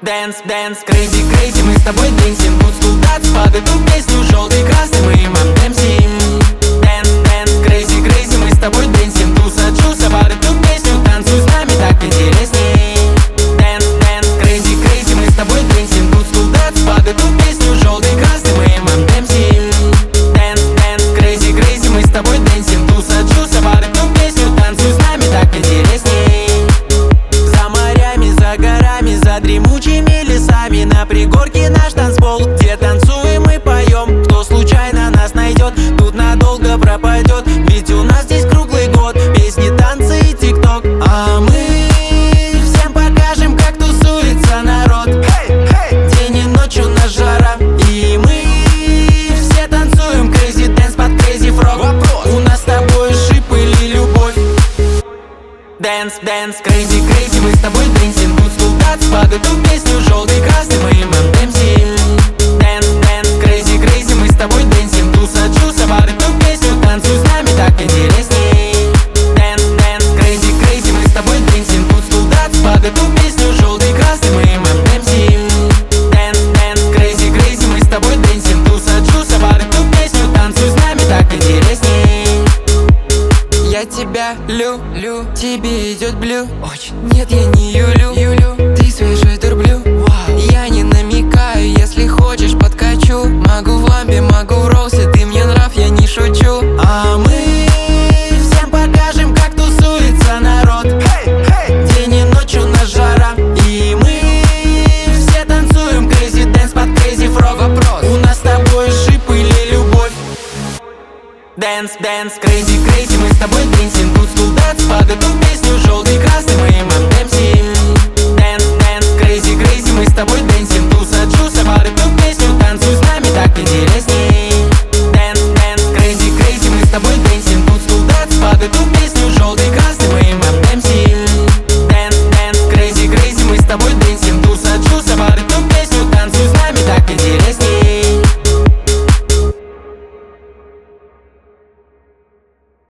Dance, dance, crazy, crazy, мы с тобой дэнсим. Тут стул танц под эту песню, желтый, красный, мы им отдемсим. Dance, dance, crazy, crazy, мы с тобой дэнсим. Туса, чуса под эту песню, танцуй с нами, так интересней. Dance, dance, crazy, crazy, мы с тобой дэнсим. Тут стул танц под эту песню, желтый, красный, мы им отдемсим. Dance, dance, crazy, crazy, мы с тобой дэнсим. Туса, чуса под эту песню, танцуй с нами, так интересней. За морями, за горами, за дремучими лесами, на пригорке наш танцпол, где танцуем и поем. Кто случайно нас найдет, тут надолго пропадет, ведь у нас здесь круглый год песни, танцы и тикток. А мы всем покажем, как тусуется народ. День и ночь у нас жара, и мы все танцуем crazy dance под crazy frog. У нас с тобой шип или любовь. Dance, dance, crazy, crazy, мы с тобой дэнсим. Тут стул танц под эту песню, желтый, красный, мы им отдемсим. Dance, dance, crazy, crazy, мы с тобой дэнсим. Туса, чуса под эту песню, танцуй с нами, так интересней. Dance, dance, crazy, crazy, мы с тобой дэнсим. Тут стул танц под эту песню, желтый, красный, мы им отдемсим. Dance, dance, crazy, crazy, мы с тобой дэнсим. Туса, чуса под эту песню, танцуй с нами, так интересней. Я тебя люблю, тебе идет блю. Очень. Нет, я не юлю, ты свежий дурблю. Я не намекаю, если хочешь подкачу. Могу в ламбе, могу в роусе, ты мне нрав, я не шучу. А мы всем покажем, как тусуется народ. День и ночь у нас жара, и мы все танцуем crazy dance под crazy frog. Вопрос: у нас с тобой шип или любовь? Dance, dance, crazy.